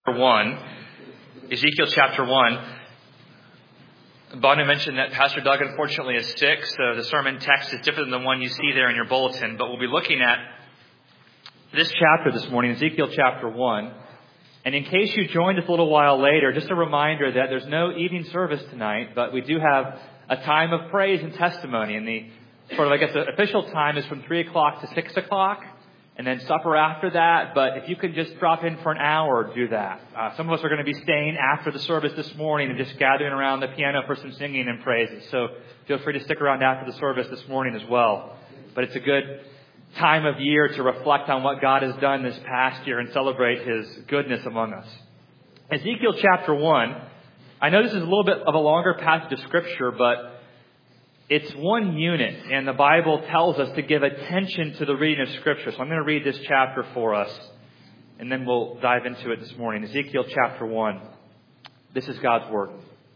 1, Ezekiel chapter 1. Bonnie mentioned that Pastor Doug unfortunately is sick, so the sermon text is different than the one you see there in your bulletin. But we'll be looking at this chapter this morning, Ezekiel chapter 1. And in case you joined us a little while later, just a reminder that there's no evening service tonight, but we do have a time of praise and testimony. And the official time is from 3 o'clock to 6 o'clock. And then supper after that. But if you could just drop in for an hour, do that. Some of us are going to be staying after the service this morning and just gathering around the piano for some singing and praises. So feel free to stick around after the service this morning as well. But it's a good time of year to reflect on what God has done this past year and celebrate His goodness among us. Ezekiel chapter 1. I know this is a little bit of a longer passage of Scripture, but it's one unit, and the Bible tells us to give attention to the reading of Scripture. So I'm going to read this chapter for us, and then we'll dive into it this morning. Ezekiel chapter 1. This is God's Word.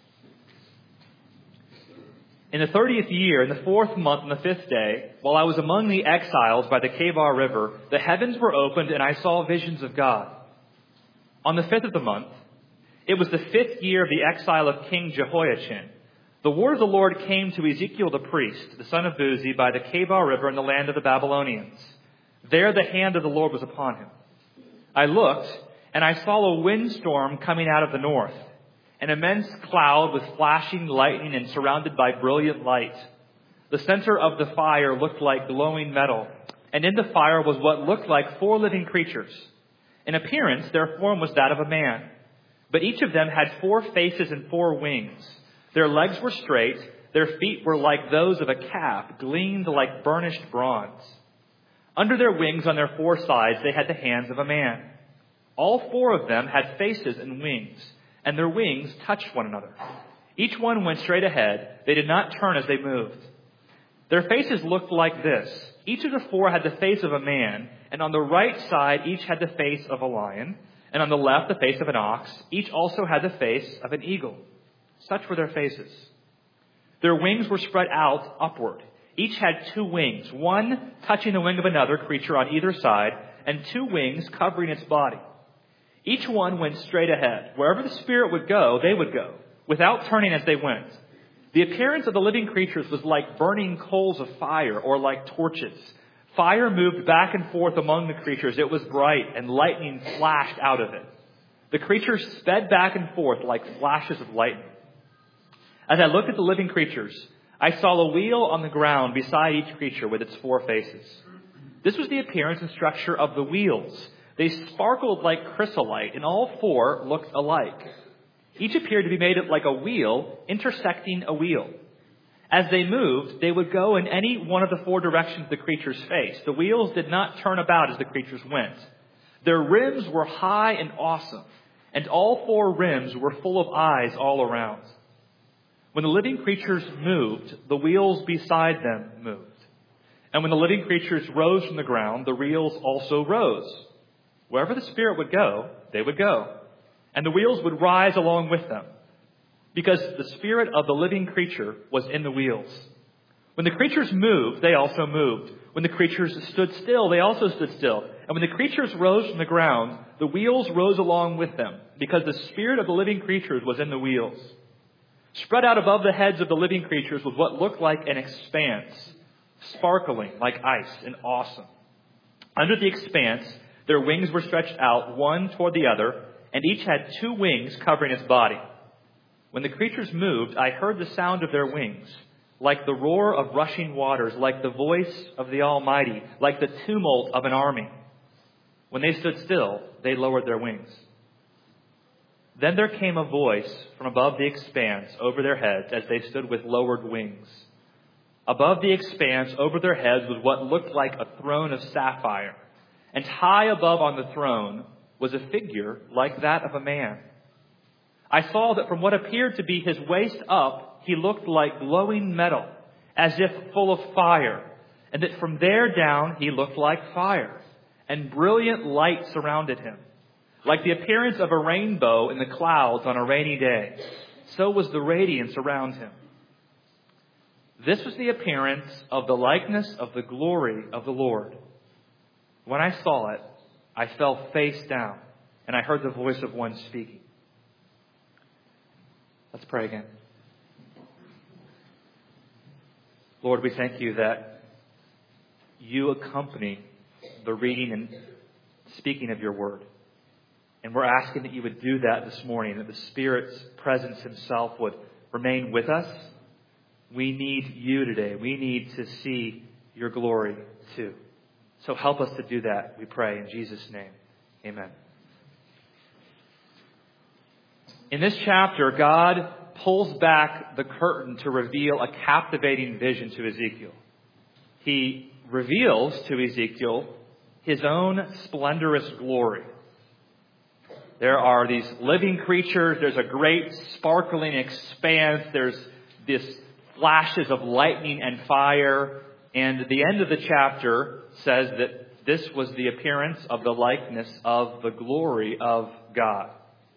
In the 30th year, in the 4th month, on the 5th day, while I was among the exiles by the Kebar River, the heavens were opened, and I saw visions of God. On the 5th of the month, it was the 5th year of the exile of King Jehoiachin. The word of the Lord came to Ezekiel the priest, the son of Buzi, by the Kebar River in the land of the Babylonians. There the hand of the Lord was upon him. I looked, and I saw a windstorm coming out of the north, an immense cloud with flashing lightning and surrounded by brilliant light. The center of the fire looked like glowing metal, and in the fire was what looked like 4 living creatures. In appearance, their form was that of a man, but each of them had 4 faces and 4 wings. Their legs were straight, their feet were like those of a calf, gleamed like burnished bronze. Under their wings on their 4 sides they had the hands of a man. All 4 of them had faces and wings, and their wings touched one another. Each one went straight ahead, they did not turn as they moved. Their faces looked like this. Each of the 4 had the face of a man, and on the right side each had the face of a lion, and on the left the face of an ox. Each also had the face of an eagle. Such were their faces. Their wings were spread out upward. Each had 2 wings, one touching the wing of another creature on either side, and 2 wings covering its body. Each one went straight ahead. Wherever the Spirit would go, they would go, without turning as they went. The appearance of the living creatures was like burning coals of fire, or like torches. Fire moved back and forth among the creatures. It was bright, and lightning flashed out of it. The creatures sped back and forth like flashes of lightning. As I looked at the living creatures, I saw a wheel on the ground beside each creature with its 4 faces. This was the appearance and structure of the wheels. They sparkled like chrysolite, and all 4 looked alike. Each appeared to be made like a wheel intersecting a wheel. As they moved, they would go in any one of the 4 directions the creatures faced. The wheels did not turn about as the creatures went. Their rims were high and awesome, and all 4 rims were full of eyes all around. When the living creatures moved, the wheels beside them moved. And when the living creatures rose from the ground, the wheels also rose. Wherever the Spirit would go, they would go. And the wheels would rise along with them, because the spirit of the living creature was in the wheels. When the creatures moved, they also moved. When the creatures stood still, they also stood still. And when the creatures rose from the ground, the wheels rose along with them, because the spirit of the living creatures was in the wheels. Spread out above the heads of the living creatures was what looked like an expanse, sparkling like ice and awesome. Under the expanse, their wings were stretched out one toward the other, and each had 2 wings covering its body. When the creatures moved, I heard the sound of their wings, like the roar of rushing waters, like the voice of the Almighty, like the tumult of an army. When they stood still, they lowered their wings. Then there came a voice from above the expanse over their heads as they stood with lowered wings. Above the expanse over their heads was what looked like a throne of sapphire, and high above on the throne was a figure like that of a man. I saw that from what appeared to be his waist up, he looked like glowing metal, as if full of fire, and that from there down he looked like fire, and brilliant light surrounded him. Like the appearance of a rainbow in the clouds on a rainy day, so was the radiance around him. This was the appearance of the likeness of the glory of the Lord. When I saw it, I fell face down, and I heard the voice of one speaking. Let's pray again. Lord, we thank you that you accompany the reading and speaking of your word. And we're asking that you would do that this morning, that the Spirit's presence himself would remain with us. We need you today. We need to see your glory too. So help us to do that, we pray, in Jesus' name. Amen. In this chapter, God pulls back the curtain to reveal a captivating vision to Ezekiel. He reveals to Ezekiel his own splendorous glory. There are these living creatures. There's a great sparkling expanse. There's this flashes of lightning and fire. And the end of the chapter says that this was the appearance of the likeness of the glory of God.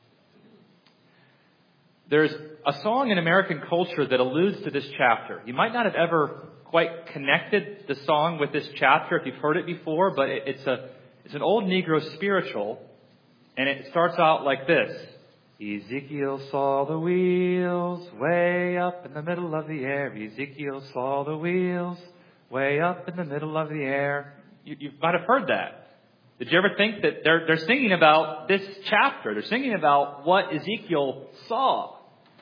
There's a song in American culture that alludes to this chapter. You might not have ever quite connected the song with this chapter if you've heard it before, but it's an old Negro spiritual, and it starts out like this. Ezekiel saw the wheels way up in the middle of the air. Ezekiel saw the wheels way up in the middle of the air. You might have heard that. Did you ever think that they're singing about this chapter? They're singing about what Ezekiel saw.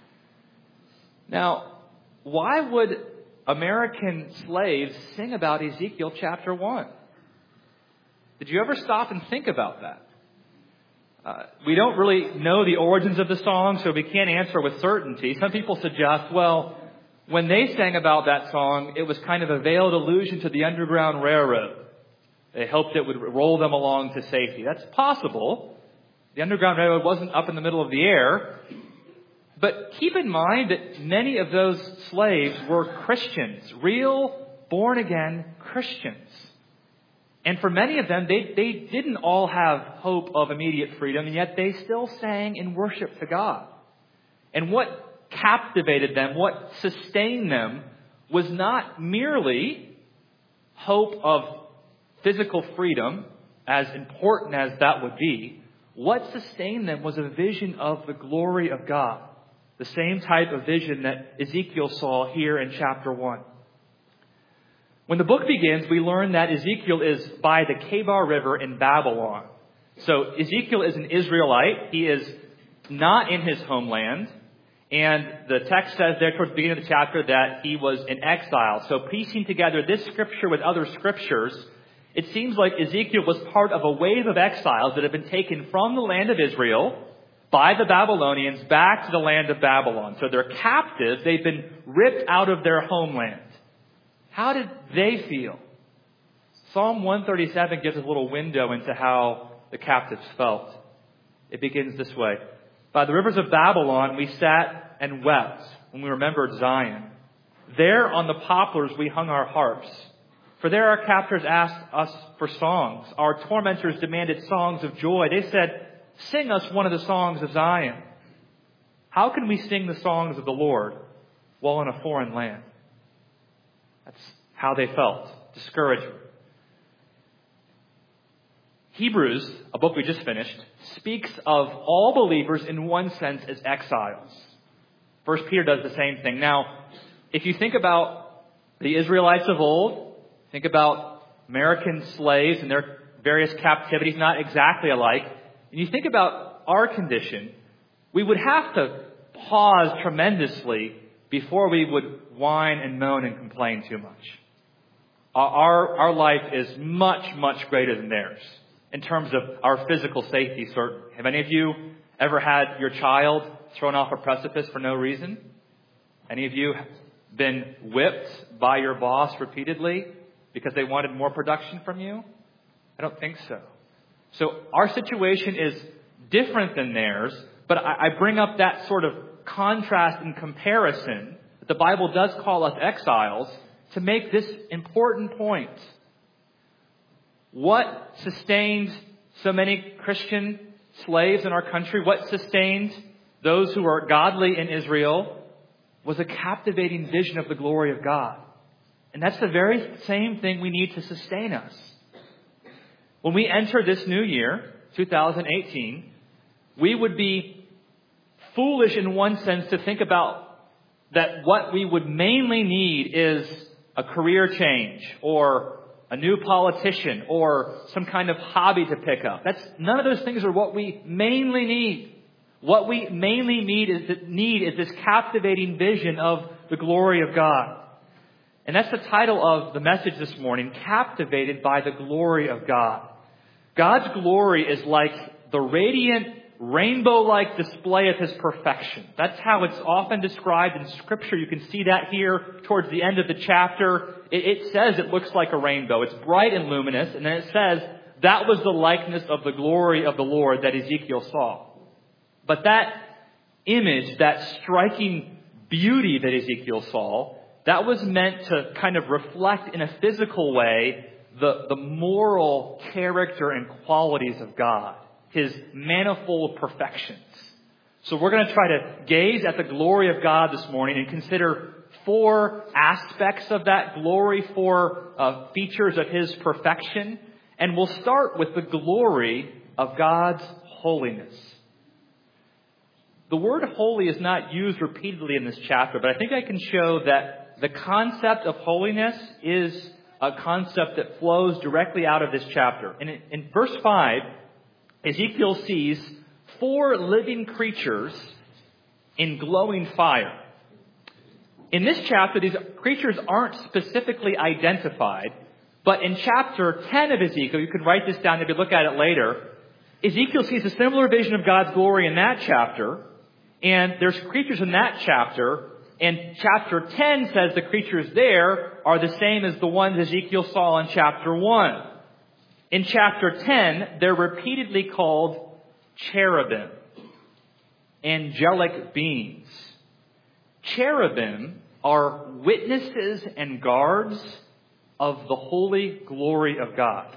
Now, why would American slaves sing about Ezekiel chapter 1? Did you ever stop and think about that? We don't really know the origins of the song, so we can't answer with certainty. Some people suggest, well, when they sang about that song, it was kind of a veiled allusion to the Underground Railroad. They hoped it would roll them along to safety. That's possible. The Underground Railroad wasn't up in the middle of the air. But keep in mind that many of those slaves were Christians, real, born-again Christians. And for many of them, they didn't all have hope of immediate freedom, and yet they still sang in worship to God. And what captivated them, what sustained them, was not merely hope of physical freedom, as important as that would be. What sustained them was a vision of the glory of God. The same type of vision that Ezekiel saw here in chapter 1. When the book begins, we learn that Ezekiel is by the Kebar River in Babylon. So Ezekiel is an Israelite. He is not in his homeland. And the text says there towards the beginning of the chapter that he was in exile. So piecing together this scripture with other scriptures, it seems like Ezekiel was part of a wave of exiles that have been taken from the land of Israel by the Babylonians back to the land of Babylon. So they're captives. They've been ripped out of their homeland. How did they feel? Psalm 137 gives us a little window into how the captives felt. It begins this way. By the rivers of Babylon we sat and wept when we remembered Zion. There on the poplars we hung our harps. For there our captors asked us for songs. Our tormentors demanded songs of joy. They said, "Sing us one of the songs of Zion." How can we sing the songs of the Lord while in a foreign land? That's how they felt. Discouragement. Hebrews, a book we just finished, speaks of all believers in one sense as exiles. 1 Peter does the same thing. Now, if you think about the Israelites of old, think about American slaves and their various captivities, not exactly alike, and you think about our condition, we would have to pause tremendously before we would whine and moan and complain too much. Our life is much, much greater than theirs in terms of our physical safety, certainly. Have any of you ever had your child thrown off a precipice for no reason? Any of you been whipped by your boss repeatedly because they wanted more production from you? I don't think so. So our situation is different than theirs, but I bring up that sort of contrast and comparison that the Bible does call us exiles to make this important point. What sustained so many Christian slaves in our country, what sustained those who are godly in Israel, was a captivating vision of the glory of God. And that's the very same thing we need to sustain us. When we enter this new year, 2018, we would be foolish in one sense to think about that what we would mainly need is a career change or a new politician or some kind of hobby to pick up. None of those things are what we mainly need. What we mainly need is this captivating vision of the glory of God. And that's the title of the message this morning, Captivated by the Glory of God. God's glory is like the radiant, rainbow-like display of His perfection. That's how it's often described in Scripture. You can see that here towards the end of the chapter. It says it looks like a rainbow. It's bright and luminous. And then it says that was the likeness of the glory of the Lord that Ezekiel saw. But that image, that striking beauty that Ezekiel saw, that was meant to kind of reflect in a physical way the moral character and qualities of God, His manifold perfections. So we're going to try to gaze at the glory of God this morning and consider 4 aspects of that glory, 4 features of His perfection. And we'll start with the glory of God's holiness. The word holy is not used repeatedly in this chapter, but I think I can show that the concept of holiness is a concept that flows directly out of this chapter. And in verse 5, Ezekiel sees 4 living creatures in glowing fire. In this chapter, these creatures aren't specifically identified, but in chapter 10 of Ezekiel, you can write this down if you look at it later, Ezekiel sees a similar vision of God's glory in that chapter, and there's creatures in that chapter, and chapter 10 says the creatures there are the same as the ones Ezekiel saw in chapter 1. In chapter 10, they're repeatedly called cherubim, angelic beings. Cherubim are witnesses and guards of the holy glory of God.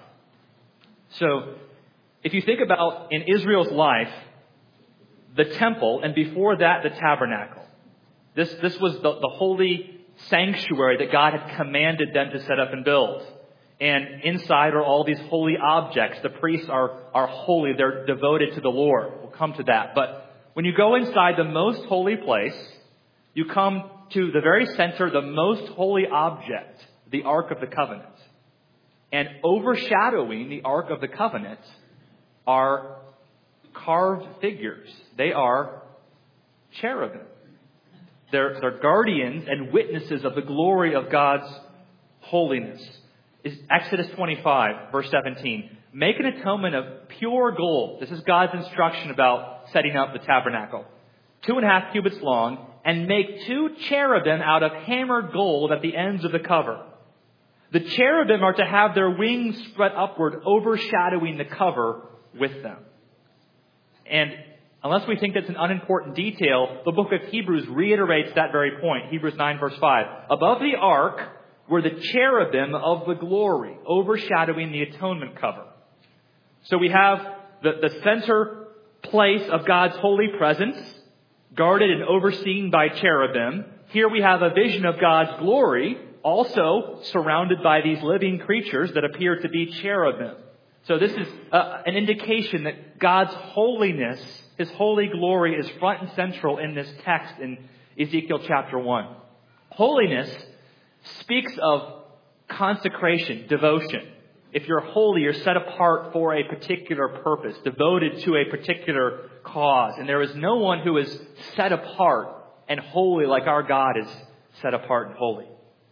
So, if you think about in Israel's life, the temple, and before that, the tabernacle. This was the holy sanctuary that God had commanded them to set up and build. And inside are all these holy objects. The priests are holy. They're devoted to the Lord. We'll come to that. But when you go inside the most holy place, you come to the very center, the most holy object, the Ark of the Covenant. And overshadowing the Ark of the Covenant are carved figures. They are cherubim. They're guardians and witnesses of the glory of God's holiness. Exodus 25, verse 17. Make an atonement of pure gold. This is God's instruction about setting up the tabernacle. 2.5 cubits long, and make 2 cherubim out of hammered gold at the ends of the cover. The cherubim are to have their wings spread upward, overshadowing the cover with them. And unless we think that's an unimportant detail, the book of Hebrews reiterates that very point. Hebrews 9, verse 5. Above the ark were the cherubim of the glory, overshadowing the atonement cover. So we have the center place of God's holy presence, guarded and overseen by cherubim. Here we have a vision of God's glory, also surrounded by these living creatures that appear to be cherubim. So this is an indication that God's holiness, His holy glory, is front and central in this text in Ezekiel chapter 1. Holiness speaks of consecration, devotion. If you're holy, you're set apart for a particular purpose, devoted to a particular cause. And there is no one who is set apart and holy like our God is set apart and holy.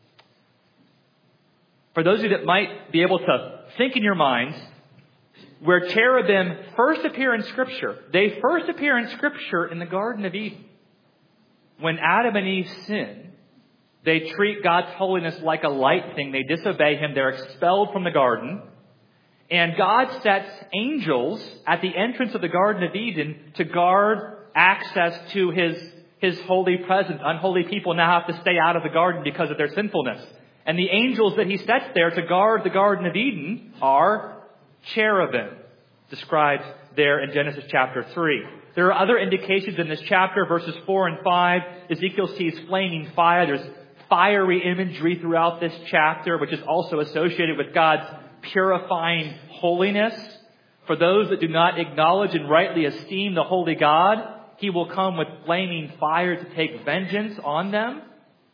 For those of you that might be able to think in your minds, where cherubim first appear in Scripture, they first appear in Scripture in the Garden of Eden. When Adam and Eve sin, they treat God's holiness like a light thing. They disobey Him. They're expelled from the garden. And God sets angels at the entrance of the Garden of Eden to guard access to His holy presence. Unholy people now have to stay out of the garden because of their sinfulness. And the angels that He sets there to guard the Garden of Eden are cherubim, described there in Genesis chapter 3. There are other indications in this chapter, verses 4 and 5. Ezekiel sees flaming fire. There's fiery imagery throughout this chapter, which is also associated with God's purifying holiness. For those that do not acknowledge and rightly esteem the holy God, He will come with flaming fire to take vengeance on them.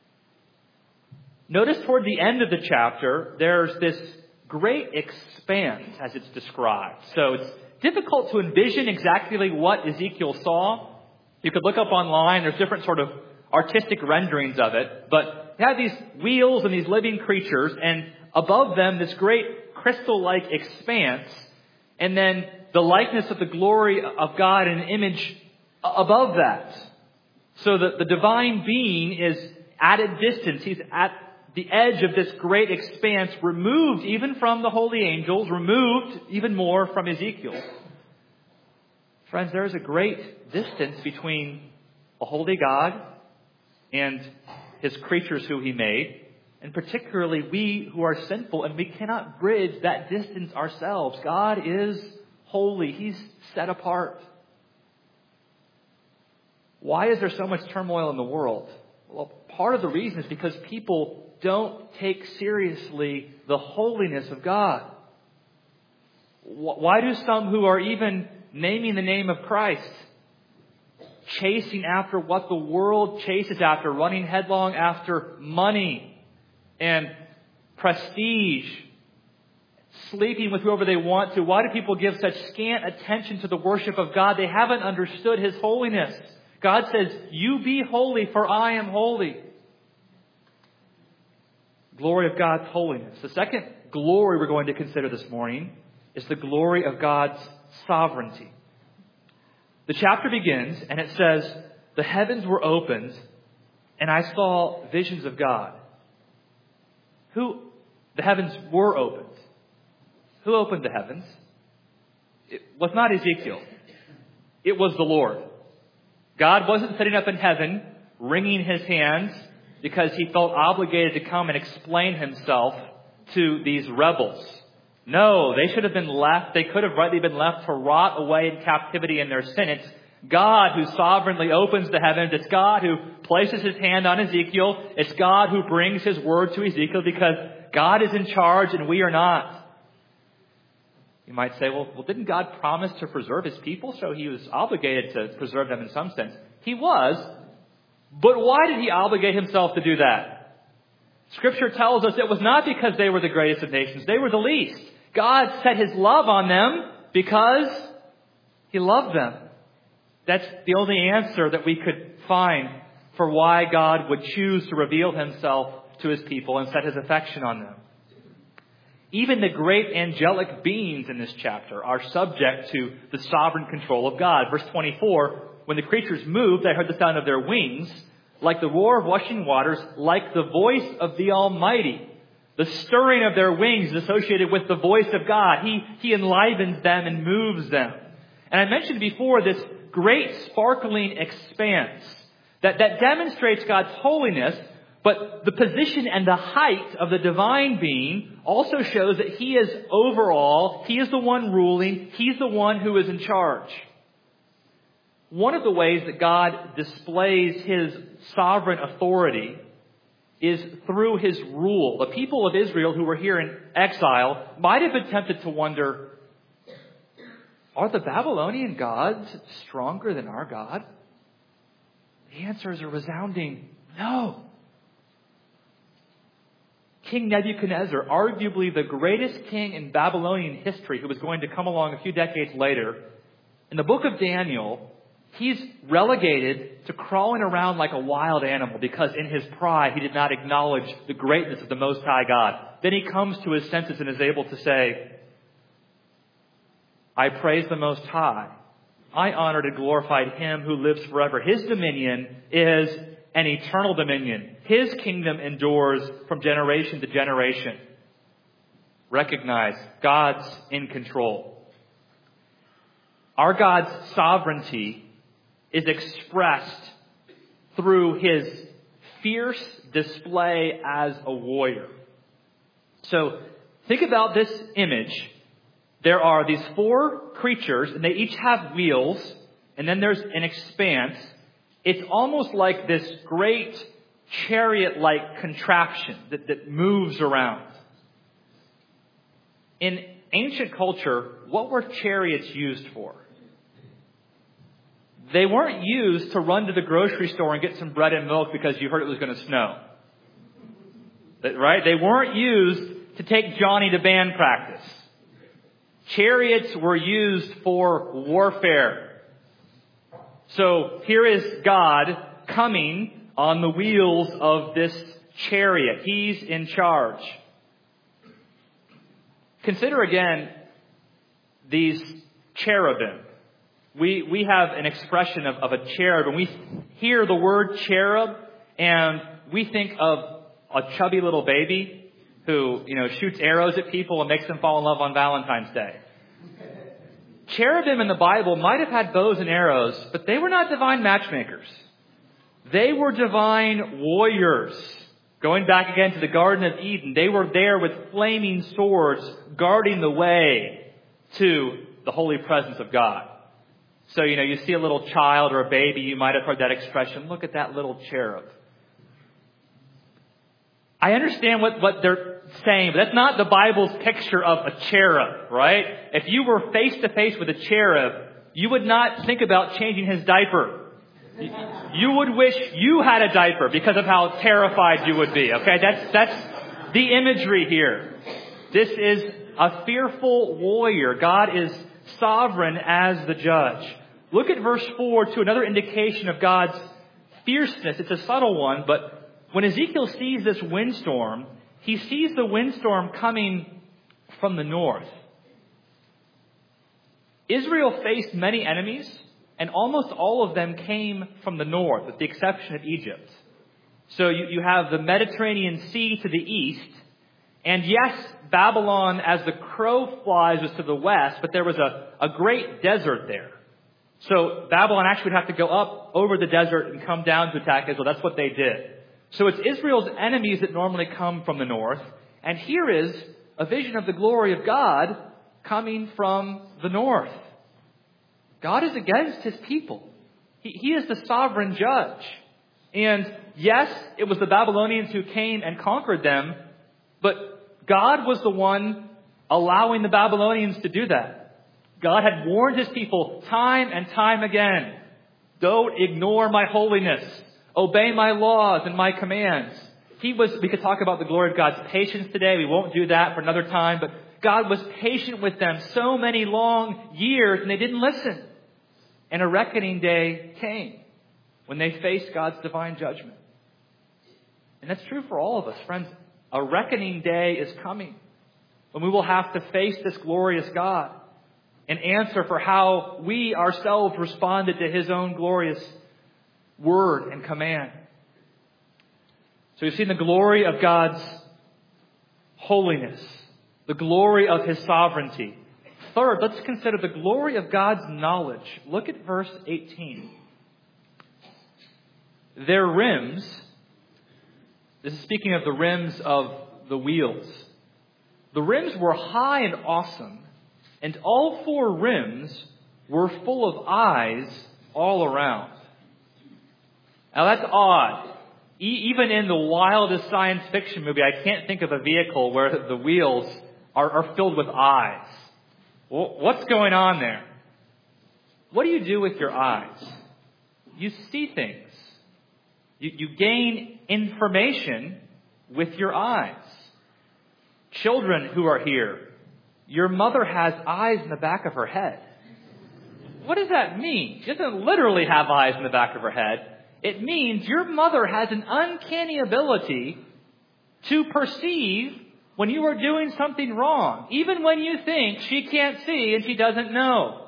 Notice toward the end of the chapter, there's this great expanse as it's described. So it's difficult to envision exactly what Ezekiel saw. You could look up online. There's different sort of artistic renderings of it. But you have these wheels and these living creatures, and above them this great crystal-like expanse, and then the likeness of the glory of God in an image above that. So the divine being is at a distance. He's at the edge of this great expanse, removed even from the holy angels, removed even more from Ezekiel. Friends, there is a great distance between a holy God and His creatures who He made, and particularly we who are sinful, and we cannot bridge that distance ourselves. God is holy. He's set apart. Why is there so much turmoil in the world? Well, part of the reason is because people don't take seriously the holiness of God. Why do some who are even naming the name of Christ, chasing after what the world chases after, running headlong after money and prestige, sleeping with whoever they want to, why do people give such scant attention to the worship of God? They haven't understood His holiness. God says, "You be holy, for I am holy." Glory of God's holiness. The second glory we're going to consider this morning is the glory of God's sovereignty. The chapter begins and it says, "The heavens were opened and I saw visions of God." The heavens were opened. Who opened the heavens? It was not Ezekiel. It was the Lord. God wasn't sitting up in heaven, wringing His hands because He felt obligated to come and explain Himself to these rebels. No, they should have been left. They could have rightly been left to rot away in captivity in their sin. It's God who sovereignly opens the heavens. It's God who places His hand on Ezekiel. It's God who brings His word to Ezekiel because God is in charge and we are not. You might say, well, didn't God promise to preserve His people? So He was obligated to preserve them in some sense. He was. But why did He obligate Himself to do that? Scripture tells us it was not because they were the greatest of nations. They were the least. God set His love on them because He loved them. That's the only answer that we could find for why God would choose to reveal Himself to His people and set His affection on them. Even the great angelic beings in this chapter are subject to the sovereign control of God. Verse 24, "When the creatures moved, I heard the sound of their wings, like the roar of rushing waters, like the voice of the Almighty." The stirring of their wings is associated with the voice of God. He enlivens them and moves them. And I mentioned before this great sparkling expanse that demonstrates God's holiness, but the position and the height of the divine being also shows that He is overall, He is the one ruling, He's the one who is in charge. One of the ways that God displays His sovereign authority is through His rule. The people of Israel who were here in exile might have been tempted to wonder, are the Babylonian gods stronger than our God? The answer is a resounding no. King Nebuchadnezzar, arguably the greatest king in Babylonian history, who was going to come along a few decades later, in the book of Daniel, he's relegated to crawling around like a wild animal because in his pride he did not acknowledge the greatness of the Most High God. Then he comes to his senses and is able to say, "I praise the Most High. I honored and glorified Him who lives forever. His dominion is an eternal dominion. His kingdom endures from generation to generation." Recognize God's in control. Our God's sovereignty is expressed through His fierce display as a warrior. So think about this image. There are these four creatures, and they each have wheels, and then there's an expanse. It's almost like this great chariot-like contraption that moves around. In ancient culture, what were chariots used for? They weren't used to run to the grocery store and get some bread and milk because you heard it was going to snow. Right? They weren't used to take Johnny to band practice. Chariots were used for warfare. So here is God coming on the wheels of this chariot. He's in charge. Consider again these cherubim. We have an expression of a cherub, and we hear the word cherub, and we think of a chubby little baby who, shoots arrows at people and makes them fall in love on Valentine's Day. Cherubim in the Bible might have had bows and arrows, but they were not divine matchmakers. They were divine warriors. Going back again to the Garden of Eden, they were there with flaming swords guarding the way to the holy presence of God. So, you see a little child or a baby, you might have heard that expression, look at that little cherub. I understand what they're saying, but that's not the Bible's picture of a cherub, right? If you were face to face with a cherub, you would not think about changing his diaper. You would wish you had a diaper because of how terrified you would be. Okay, that's the imagery here. This is a fearful warrior. God is sovereign as the judge. Look at verse 4 to another indication of God's fierceness. It's a subtle one, but when Ezekiel sees this windstorm, he sees the windstorm coming from the north. Israel faced many enemies, and almost all of them came from the north, with the exception of Egypt. So you have the Mediterranean Sea to the east, and yes, Babylon, as the crow flies, was to the west, but there was a great desert there. So Babylon actually would have to go up over the desert and come down to attack Israel. That's what they did. So it's Israel's enemies that normally come from the north. And here is a vision of the glory of God coming from the north. God is against his people. He is the sovereign judge. And yes, it was the Babylonians who came and conquered them, but God was the one allowing the Babylonians to do that. God had warned his people time and time again, don't ignore my holiness. Obey my laws and my commands. We could talk about the glory of God's patience today. We won't do that for another time, but God was patient with them so many long years and they didn't listen. And a reckoning day came when they faced God's divine judgment. And that's true for all of us, friends. A reckoning day is coming when we will have to face this glorious God and answer for how we ourselves responded to his own glorious word and command. So we've seen the glory of God's holiness, the glory of his sovereignty. Third, let's consider the glory of God's knowledge. Look at verse 18. Their rims, this is speaking of the rims of the wheels. The rims were high and awesome, and all four rims were full of eyes all around. Now that's odd. Even in the wildest science fiction movie, I can't think of a vehicle where the wheels are filled with eyes. What's going on there? What do you do with your eyes? You see things. You gain information with your eyes. Children who are here, your mother has eyes in the back of her head. What does that mean? She doesn't literally have eyes in the back of her head. It means your mother has an uncanny ability to perceive when you are doing something wrong, even when you think she can't see and she doesn't know.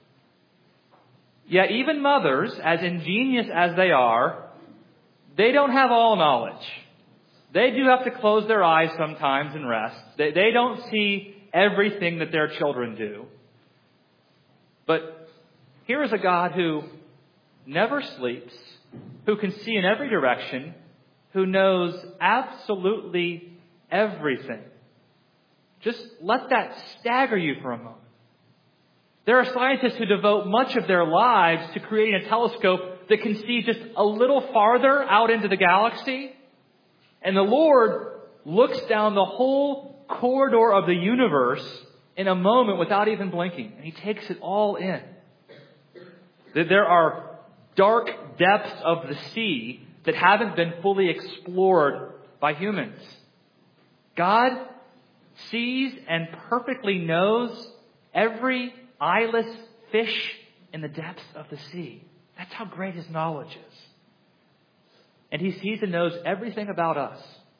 Yet even mothers, as ingenious as they are, they don't have all knowledge. They do have to close their eyes sometimes and rest. They don't see everything that their children do. But here is a God who never sleeps, who can see in every direction, who knows absolutely everything. Just let that stagger you for a moment. There are scientists who devote much of their lives to creating a telescope that can see just a little farther out into the galaxy. And the Lord looks down the whole corridor of the universe in a moment without even blinking. And he takes it all in. There are dark depths of the sea that haven't been fully explored by humans. God sees and perfectly knows every eyeless fish in the depths of the sea. That's how great His knowledge is. And He sees and knows everything about us.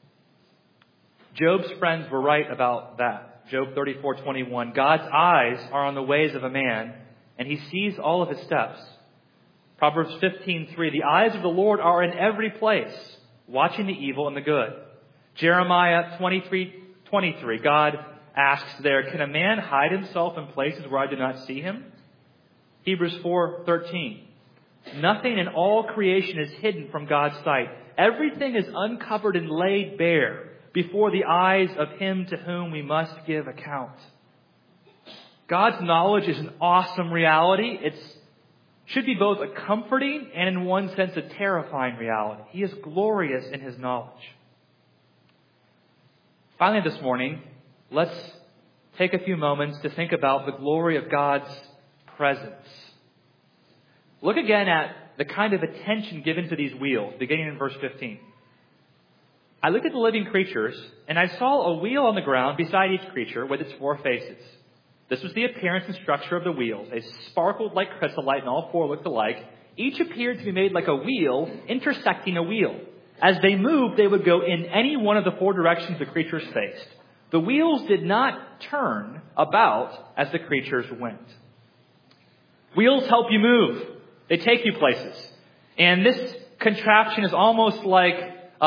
Job's friends were right about that. Job 34:21. God's eyes are on the ways of a man, and He sees all of his steps. Proverbs 15:3. The eyes of the Lord are in every place, watching the evil and the good. Jeremiah 23:23. God asks there, can a man hide himself in places where I do not see him? Hebrews 4:13. Nothing in all creation is hidden from God's sight. Everything is uncovered and laid bare before the eyes of Him to whom we must give account. God's knowledge is an awesome reality. It should be both a comforting and, in one sense, a terrifying reality. He is glorious in His knowledge. Finally, this morning, let's take a few moments to think about the glory of God's presence. Look again at the kind of attention given to these wheels, beginning in verse 15. I looked at the living creatures, and I saw a wheel on the ground beside each creature with its 4 faces. This was the appearance and structure of the wheels. They sparkled like chrysolite, and all 4 looked alike. Each appeared to be made like a wheel intersecting a wheel. As they moved, they would go in any one of the 4 directions the creatures faced. The wheels did not turn about as the creatures went. Wheels help you move. They take you places. And this contraption is almost like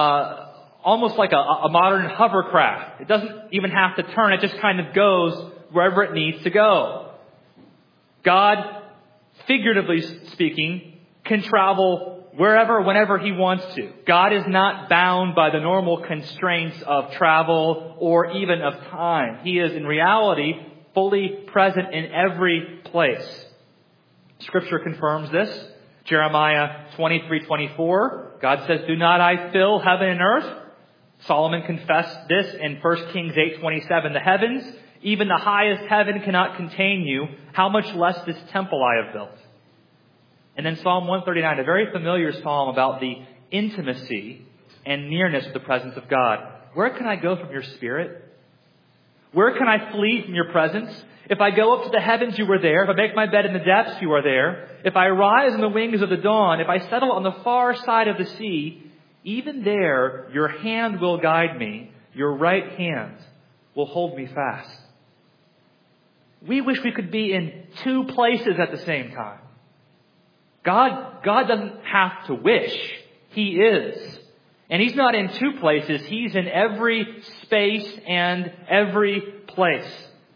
a modern hovercraft. It doesn't even have to turn. It just kind of goes wherever it needs to go. God, figuratively speaking, can travel wherever, whenever He wants to. God is not bound by the normal constraints of travel or even of time. He is, in reality, fully present in every place. Scripture confirms this. Jeremiah 23:24. God says, do not I fill heaven and earth? Solomon confessed this in 1 Kings 8:27. The heavens, even the highest heaven, cannot contain you. How much less this temple I have built? And then Psalm 139, a very familiar psalm about the intimacy and nearness of the presence of God. Where can I go from your Spirit? Where can I flee from your presence? If I go up to the heavens, you were there. If I make my bed in the depths, you are there. If I rise on the wings of the dawn, if I settle on the far side of the sea, even there your hand will guide me. Your right hand will hold me fast. We wish we could be in 2 places at the same time. God doesn't have to wish. He is. And He's not in 2 places. He's in every space and every place.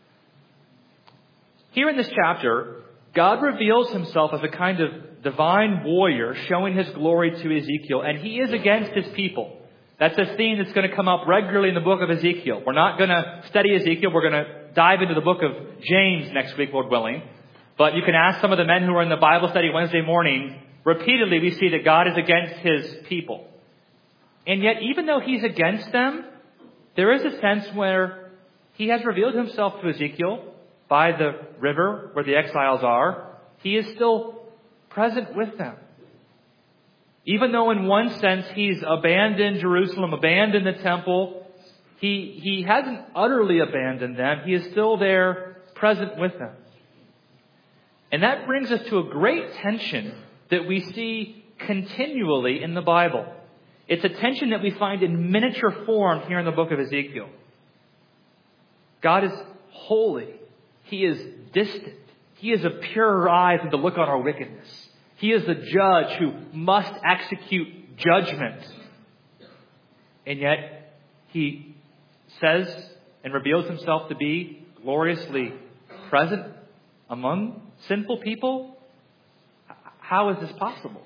Here in this chapter, God reveals Himself as a kind of divine warrior showing His glory to Ezekiel. And He is against His people. That's a theme that's going to come up regularly in the book of Ezekiel. We're not going to study Ezekiel. We're going to dive into the book of James next week, Lord willing. But you can ask some of the men who are in the Bible study Wednesday morning. Repeatedly, we see that God is against His people. And yet, even though He's against them, there is a sense where He has revealed Himself to Ezekiel by the river where the exiles are. He is still present with them. Even though in one sense He's abandoned Jerusalem, abandoned the temple, He hasn't utterly abandoned them. He is still there, present with them. And that brings us to a great tension that we see continually in the Bible. It's a tension that we find in miniature form here in the book of Ezekiel. God is holy. He is distant. He is of purer eyes than to look on our wickedness. He is the judge who must execute judgment. And yet, He says and reveals Himself to be gloriously present among sinful people. How is this possible?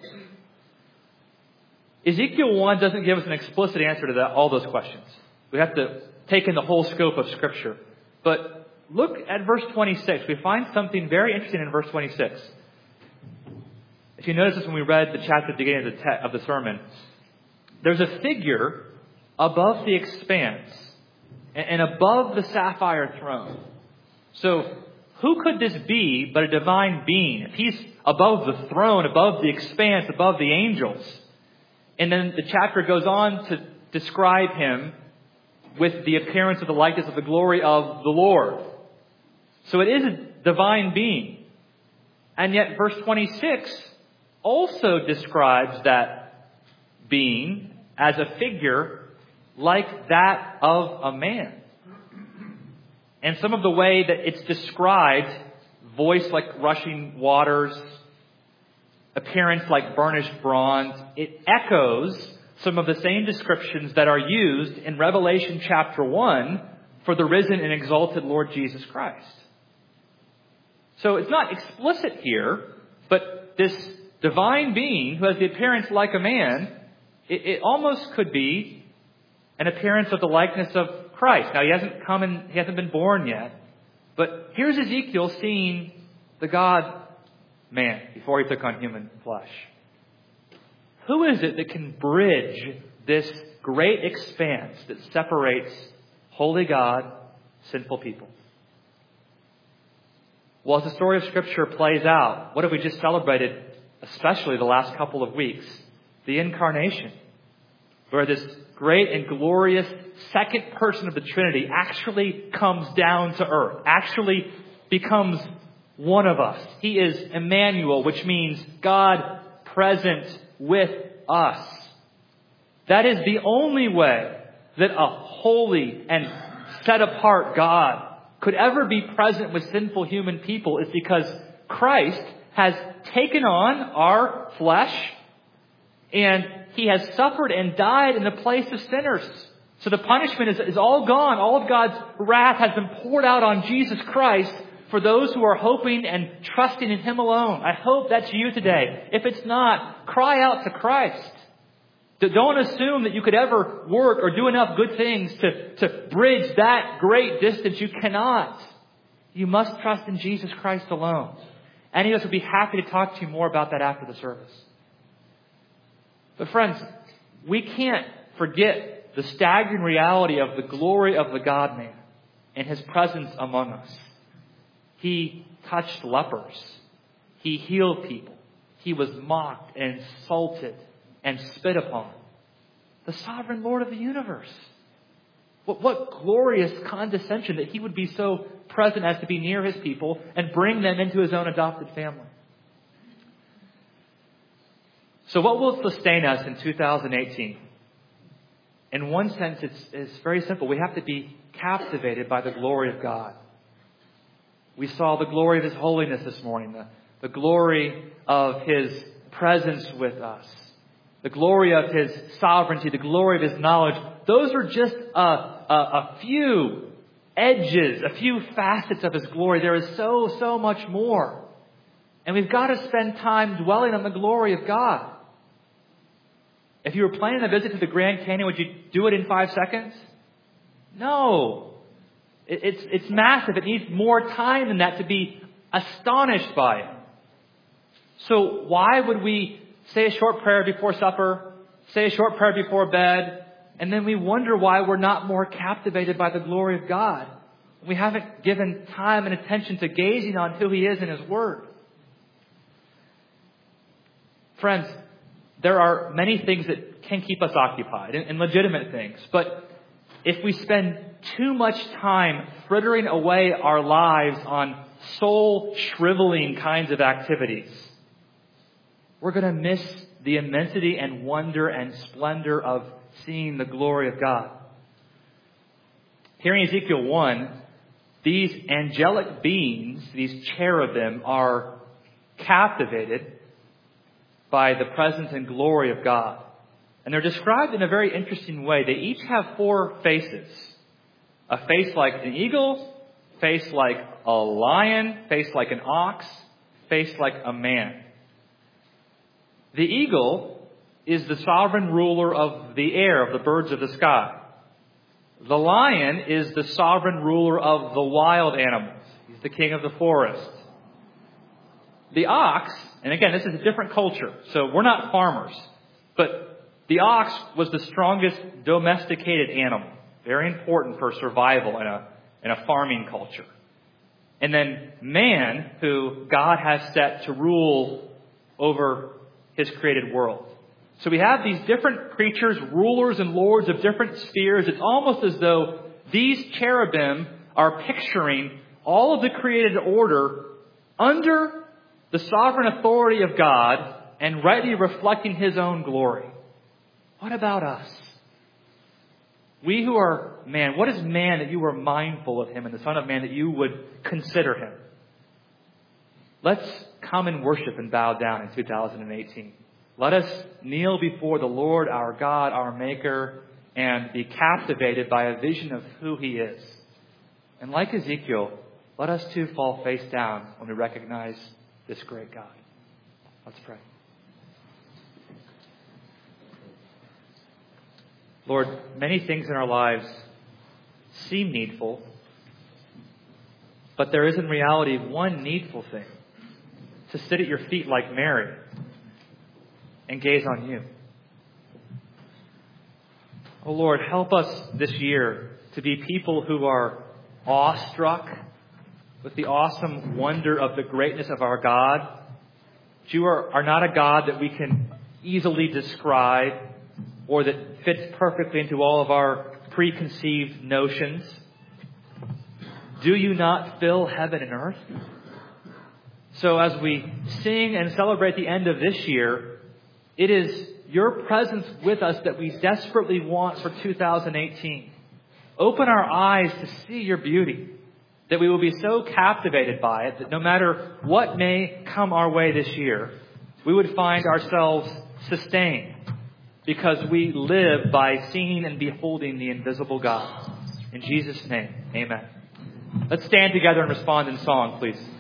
Ezekiel 1 doesn't give us an explicit answer to all those questions. We have to take in the whole scope of Scripture. But look at verse 26. We find something very interesting in verse 26. If you notice this when we read the chapter at the beginning of the sermon, there's a figure above the expanse and above the sapphire throne. So who could this be but a divine being? If he's above the throne, above the expanse, above the angels. And then the chapter goes on to describe him with the appearance of the likeness of the glory of the Lord. So it is a divine being. And yet verse 26 also describes that being as a figure like that of a man. And some of the way that it's described, voice like rushing waters, appearance like burnished bronze, it echoes some of the same descriptions that are used in Revelation chapter 1 for the risen and exalted Lord Jesus Christ. So it's not explicit here, but this divine being who has the appearance like a man, it almost could be an appearance of the likeness of Christ. Now he hasn't been born yet, but here's Ezekiel seeing the God-man before he took on human flesh. Who is it that can bridge this great expanse that separates holy God, sinful people? Well, as the story of Scripture plays out, what have we just celebrated, especially the last couple of weeks? The Incarnation, where this great and glorious second person of the Trinity actually comes down to earth, actually becomes one of us. He is Emmanuel, which means God present with us. That is the only way that a holy and set apart God could ever be present with sinful human people, is because Christ has taken on our flesh and He has suffered and died in the place of sinners. So the punishment is all gone. All of God's wrath has been poured out on Jesus Christ for those who are hoping and trusting in Him alone. I hope that's you today. If it's not, cry out to Christ. Don't assume that you could ever work or do enough good things to bridge that great distance. You cannot. You must trust in Jesus Christ alone. Any of us would be happy to talk to you more about that after the service. But friends, we can't forget the staggering reality of the glory of the God-man and His presence among us. He touched lepers. He healed people. He was mocked and insulted and spit upon. The sovereign Lord of the universe. What glorious condescension that He would be so present as to be near His people and bring them into His own adopted family. So what will sustain us in 2018? In one sense, it's very simple. We have to be captivated by the glory of God. We saw the glory of His holiness this morning, the glory of His presence with us, the glory of His sovereignty, the glory of His knowledge. Those are just a few edges, a few facets of His glory. There is so much more. And we've got to spend time dwelling on the glory of God. If you were planning a visit to the Grand Canyon, would you do it in 5 seconds? No. It's massive. It needs more time than that to be astonished by it. So why would we say a short prayer before supper, say a short prayer before bed, and then we wonder why we're not more captivated by the glory of God? We haven't given time and attention to gazing on who He is in His Word. Friends, there are many things that can keep us occupied, and legitimate things. But if we spend too much time frittering away our lives on soul-shriveling kinds of activities, we're going to miss the immensity and wonder and splendor of seeing the glory of God. Here in Ezekiel 1, these angelic beings, these cherubim, are captivated by the presence and glory of God. And they're described in a very interesting way. They each have 4 faces. A face like an eagle, face like a lion, face like an ox, face like a man. The eagle is the sovereign ruler of the air, of the birds of the sky. The lion is the sovereign ruler of the wild animals. He's the king of the forest. The ox, and again, this is a different culture, so we're not farmers, but the ox was the strongest domesticated animal, very important for survival in a farming culture. and then man, who God has set to rule over His created world. So we have these different creatures, rulers and lords of different spheres. It's almost as though these cherubim are picturing all of the created order under the sovereign authority of God and rightly reflecting His own glory. What about us? We who are man, what is man that you are mindful of him, and the Son of Man that you would consider him? Let's come and worship and bow down in 2018. Let us kneel before the Lord, our God, our Maker, and be captivated by a vision of who He is. And like Ezekiel, let us too fall face down when we recognize this great God. Let's pray. Lord, many things in our lives seem needful, but there is in reality one needful thing: to sit at your feet like Mary and gaze on you. Oh Lord, help us this year to be people who are awestruck with the awesome wonder of the greatness of our God. You are not a God that we can easily describe or that fits perfectly into all of our preconceived notions. Do you not fill heaven and earth? So as we sing and celebrate the end of this year, it is your presence with us that we desperately want for 2018. Open our eyes to see your beauty, that we will be so captivated by it that no matter what may come our way this year, we would find ourselves sustained because we live by seeing and beholding the invisible God. In Jesus' name, amen. Let's stand together and respond in song, please.